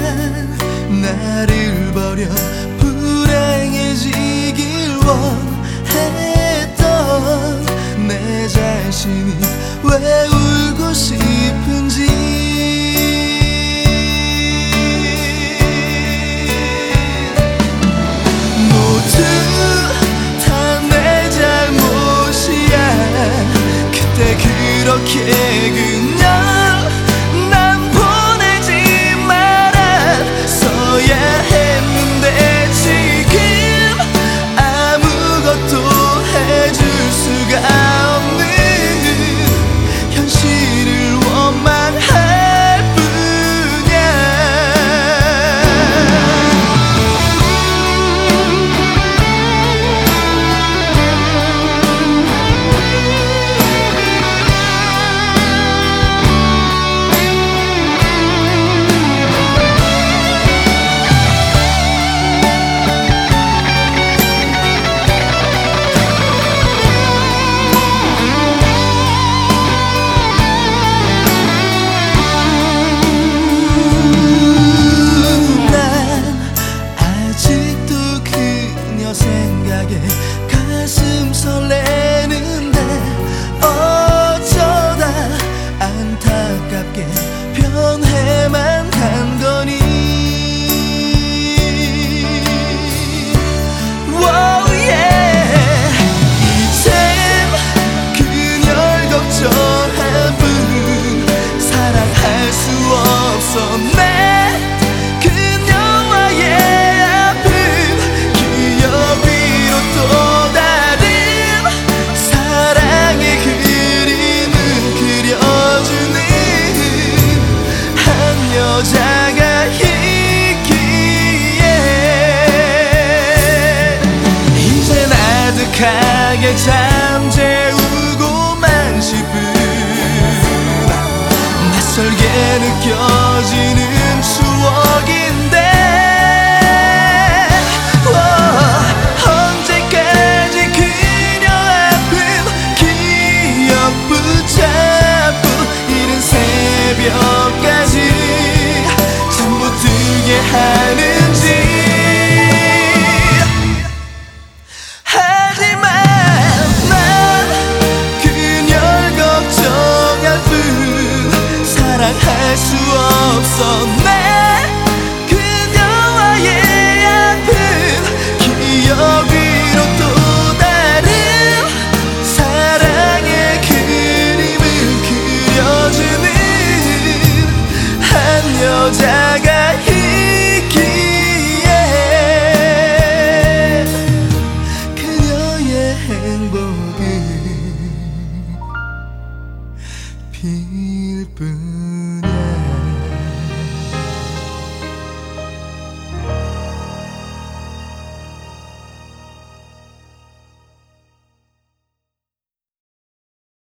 나를 버려 불행해지길 원했던 내 자신이 왜 울고 싶은지. 모두 다 내 잘못이야. 그때 그렇게 그냥 난 보내지 말았어야 했는데 지금 아무것도 해줄 수가 없는 현실을 원망할 뿐이야. 생각에 가슴 설레는데 어쩌다 안타깝게 변해만 간 거니. 이젠 그녀를 걱정할 뿐 사랑할 수 없었네. 여자가 있기에 이젠 아득하게